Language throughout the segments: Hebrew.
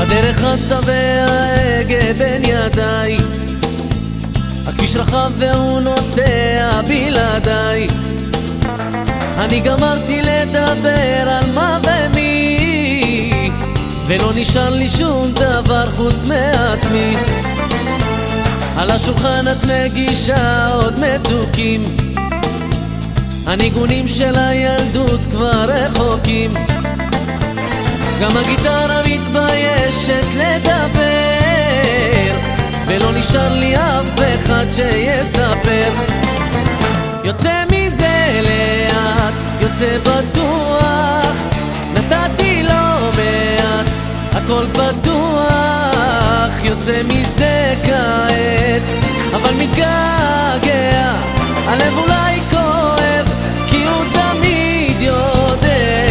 הדרך רצה וההגה בין ידיי, הכביש רחב והוא נוסע בלעדיי. אני גמרתי לדבר על מה ומי, ולא נשאר לי שום דבר חוץ מעצמי. על השולחן את מגישה עוד מתוקים, הניגונים של הילדות כבר רחוקים. גם הגיטרה מתביישת לדבר, ולא נשאר לי אף אחד שיספר. יוצא מזה לאט, יוצא בטוח, נתתי לא מעט, הכל בטוח. יוצא מזה כעת, אבל מתגעגע, הלב אולי כואב, כי הוא תמיד יודע.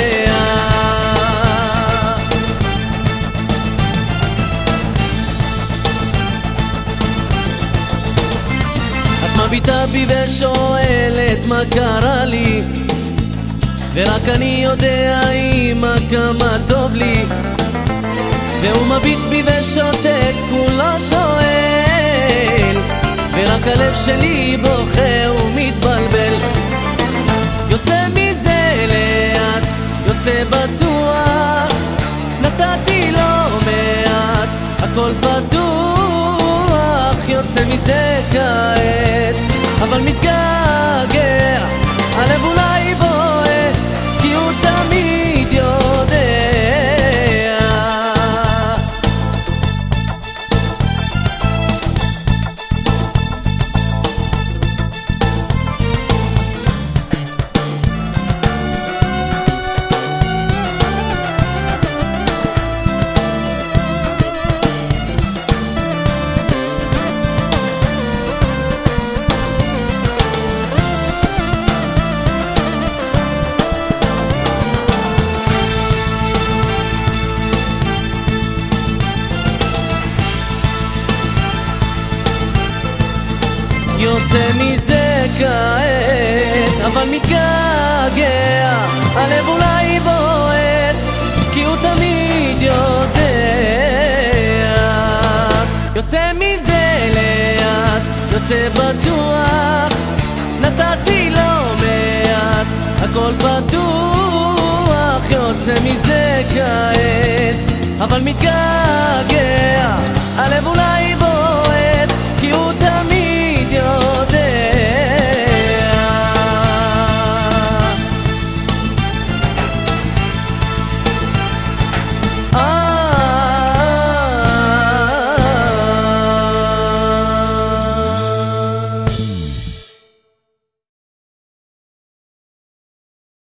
את מביטה בי ושואלת מה קרה לי, ורק אני יודע אמא כמה טוב לי. והוא מביט בי ושותק, הוא לא שואל, ורק הלב שלי בוכה ומתבלבל. יוצא מזה לאט, יוצא בטוח, נתתי לא מעט, הכל בטוח. יוצא מזה כעת, אבל מתגעגע, הלב אולי בועט, כי הוא תמיד יודע. יוצא מזה כעת, אבל מתגעגע, הלב אולי בועט, כי הוא תמיד יודע. יוצא מזה לאט, יוצא בטוח, נתתי לא מעט, הכל בטוח. יוצא מזה כעת, אבל מתגעגע,